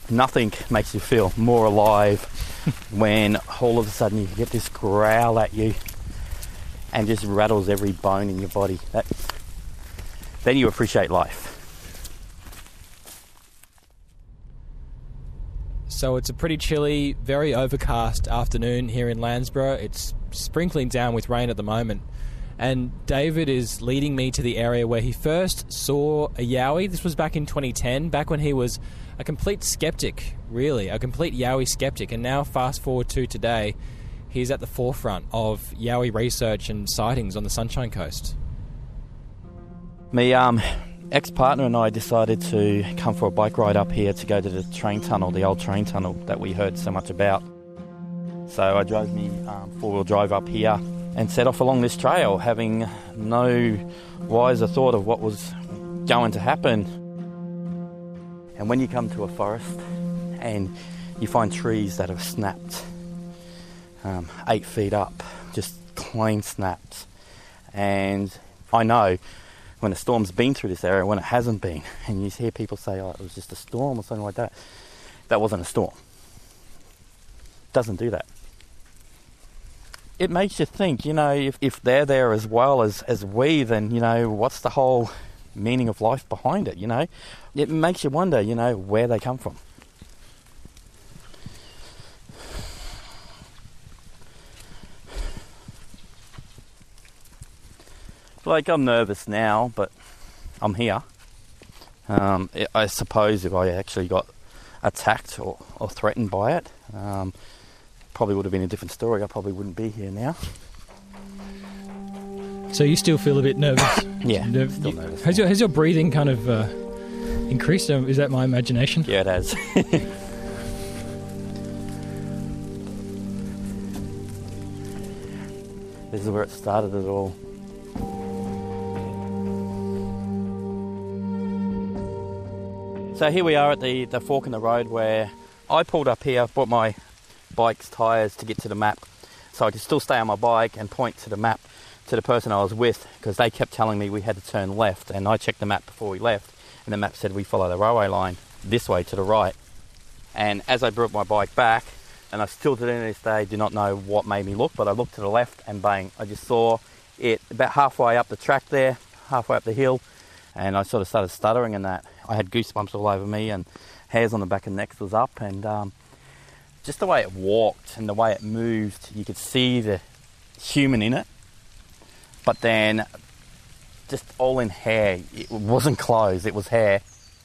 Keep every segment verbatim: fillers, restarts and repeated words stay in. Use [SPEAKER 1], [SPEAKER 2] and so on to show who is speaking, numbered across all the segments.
[SPEAKER 1] nothing makes you feel more alive when all of a sudden you get this growl at you and just rattles every bone in your body. That, then you appreciate life.
[SPEAKER 2] So it's a pretty chilly, very overcast afternoon here in Landsborough. It's sprinkling down with rain at the moment. And David is leading me to the area where he first saw a yowie. This was back in twenty ten, back when he was a complete skeptic, really, a complete yowie skeptic. And now, fast forward to today, he's at the forefront of yowie research and sightings on the Sunshine Coast.
[SPEAKER 1] My um, ex-partner and I decided to come for a bike ride up here to go to the train tunnel, the old train tunnel that we heard so much about. So I drove me um, four-wheel drive up here and set off along this trail, having no wiser thought of what was going to happen. And when you come to a forest and you find trees that have snapped um, eight feet up, just clean snapped, and I know when a storm's been through this area, when it hasn't been, and you hear people say, oh, it was just a storm or something like that, that wasn't a storm. It doesn't do that. It makes you think, you know, if, if they're there as well as, as we, then, you know, what's the whole meaning of life behind it, you know? It makes you wonder, you know, where they come from. Like, I'm nervous now, but I'm here. Um, I suppose if I actually got attacked or, or threatened by it, um, probably would have been a different story. I probably wouldn't be here now.
[SPEAKER 3] So you still feel a bit nervous?
[SPEAKER 1] Yeah,
[SPEAKER 3] Nerv-
[SPEAKER 1] still nervous.
[SPEAKER 3] Has your, has your breathing kind of uh, increased? Is that my imagination?
[SPEAKER 1] Yeah, it has. This is where it started it all. So here we are at the, the fork in the road where I pulled up here, bought my bike's tyres to get to the map so I could still stay on my bike and point to the map to the person I was with, because they kept telling me we had to turn left, and I checked the map before we left and the map said we follow the railway line this way to the right. And as I brought my bike back, and I still to this day do not know what made me look, but I looked to the left and bang, I just saw it about halfway up the track there, halfway up the hill, and I sort of started stuttering and that. I had goosebumps all over me and hairs on the back of the neck was up, and um, just the way it walked and the way it moved, you could see the human in it, but then just all in hair. It wasn't clothes, it was hair.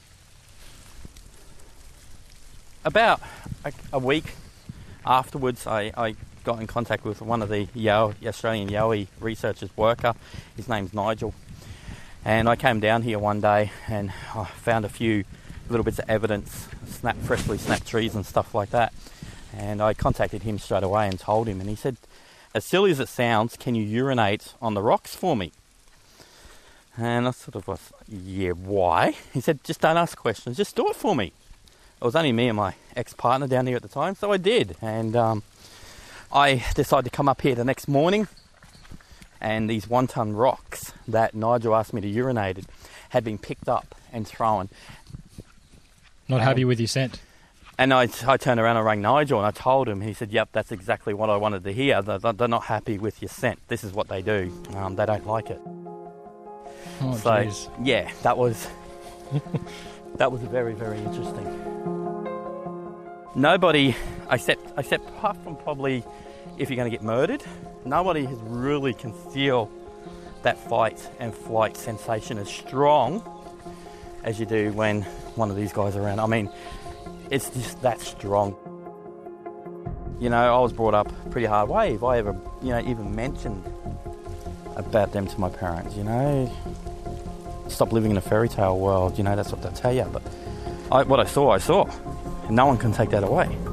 [SPEAKER 1] About a, a week afterwards, I, I got in contact with one of the Yowie, Australian Yowie researchers worker. His name's Nigel. And I came down here one day and I found a few little bits of evidence, snap, freshly snapped trees and stuff like that. And I contacted him straight away and told him, and he said, as silly as it sounds, can you urinate on the rocks for me? And I sort of was, yeah, why? He said, just don't ask questions, just do it for me. It was only me and my ex-partner down here at the time, so I did. And um, I decided to come up here the next morning, and these one-ton rocks that Nigel asked me to urinate in had been picked up and thrown.
[SPEAKER 3] Not
[SPEAKER 1] and,
[SPEAKER 3] happy with your scent?
[SPEAKER 1] And I, I turned around and rang Nigel and I told him. He said, yep, that's exactly what I wanted to hear. They're, they're not happy with your scent. This is what they do. Um, they don't like it.
[SPEAKER 3] Oh,
[SPEAKER 1] so,
[SPEAKER 3] jeez.
[SPEAKER 1] yeah, that was, that was very, very interesting. Nobody, except, except apart from probably if you're going to get murdered, nobody has really can feel that fight and flight sensation as strong as you do when one of these guys are around. I mean, it's just that strong. You know, I was brought up pretty hard way. If I ever, you know, even mentioned about them to my parents, you know, stop living in a fairy tale world, you know, that's what they'll tell you. But I, what I saw, I saw. And no one can take that away.